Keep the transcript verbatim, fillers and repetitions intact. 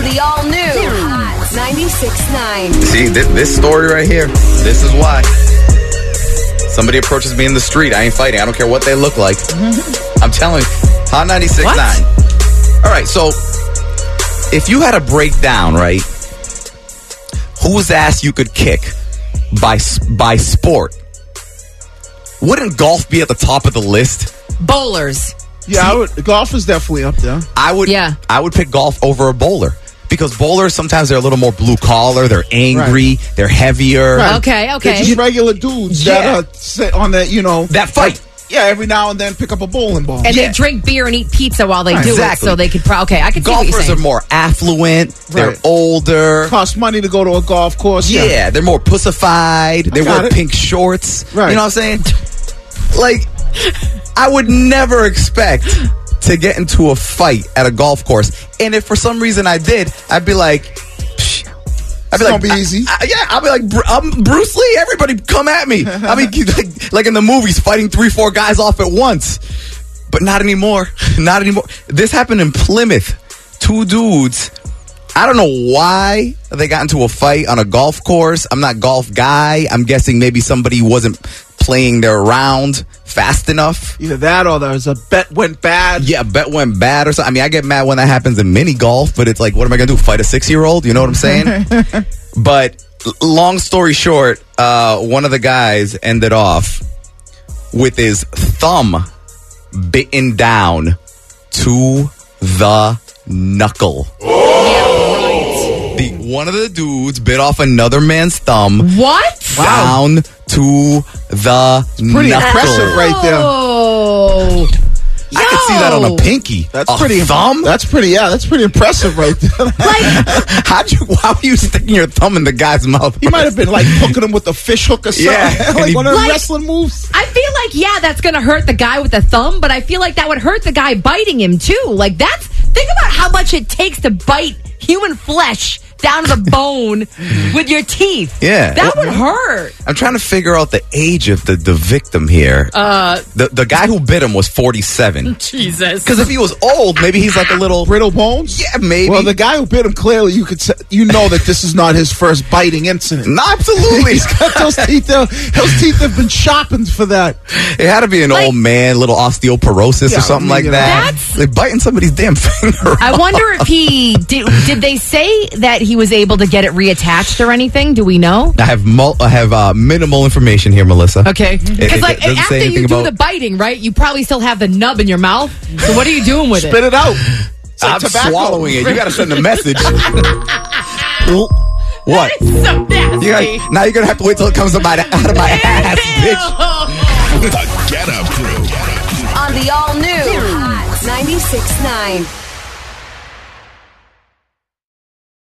the all-new Hot ninety-six point nine. See, th- this story right here, this is why. Somebody approaches me in the street, I ain't fighting. I don't care what they look like. Mm-hmm. I'm telling you. Hot ninety-six point nine. All right, so if you had a breakdown, right, whose ass you could kick by by sport, wouldn't golf be at the top of the list? Bowlers. Yeah, I would, golf is definitely up there. I would, yeah. I would pick golf over a bowler. Because bowlers, sometimes they're a little more blue collar, they're angry, right. they're heavier. Right. Okay, okay. They're just regular dudes yeah. that are sit on that, you know. That fight. Like, yeah, every now and then pick up a bowling ball. And yeah. they drink beer and eat pizza while they right. do exactly. it, so they could. Pro- okay, I can see what you're Golfers saying. are more affluent. They're right. older. Cost money to go to a golf course. Yeah, yeah. they're more pussified. They wear it. pink shorts. Right. You know what I'm saying? Like, I would never expect to get into a fight at a golf course. And if for some reason I did, I'd be like, Psh. I'd be it's like, gonna be easy. I, I, yeah, I'd be like, I'm Bruce Lee. Everybody come at me. I mean, like, like in the movies, fighting three, four guys off at once. But not anymore. Not anymore. This happened in Plymouth. Two dudes. I don't know why they got into a fight on a golf course. I'm not a golf guy. I'm guessing maybe somebody wasn't playing their round fast enough. Either that or there's a bet went bad. Yeah, bet went bad or something. I mean, I get mad when that happens in mini golf, but it's like, what am I going to do? Fight a six-year-old? You know what I'm saying? But long story short, uh, one of the guys ended off with his thumb bitten down to the knuckle. The, one of the dudes bit off another man's thumb. What? Down to the Pretty knuckle. impressive right there. Oh. I could see that on a pinky. That's a pretty thumb. That's pretty. Yeah, that's pretty impressive right there. Like, How'd you? How were you sticking your thumb in the guy's mouth? He might have been like hooking him with a fish hook or something. Yeah, like he- one of the Like- wrestling moves. I feel like, yeah, that's going to hurt the guy with the thumb, but I feel like that would hurt the guy biting him, too. Like, that's, think about how much it takes to bite human flesh down to the bone with your teeth. Yeah. That Well, would hurt. I'm trying to figure out the age of the, the victim here. Uh, the the guy who bit him was forty-seven. Jesus. Because if he was old, maybe he's like a little Brittle bones. Yeah, maybe. Well, the guy who bit him, clearly you could say, you know that this is not his first biting incident. No, absolutely. He's got those teeth. There. Those teeth have been sharpened for that. It had to be an Like- old man, little osteoporosis Yeah, or something like you know. that. That's- They're biting somebody's damn finger. I wonder if he did. Did they say that he was able to get it reattached or anything? Do we know? I have mul- I have uh, minimal information here, Melissa. Okay, It- because it like doesn't say after you anything do about- the biting, right? You probably still have the nub in your mouth. So what are you doing with Spit it? it out. It's like I'm tobacco. swallowing it. You got to send a message. What? So nasty. You gotta, now you're gonna have to wait till it comes out of my, out of my ass, bitch. The Get Up Crew. On the all-new Hot ninety-six point nine.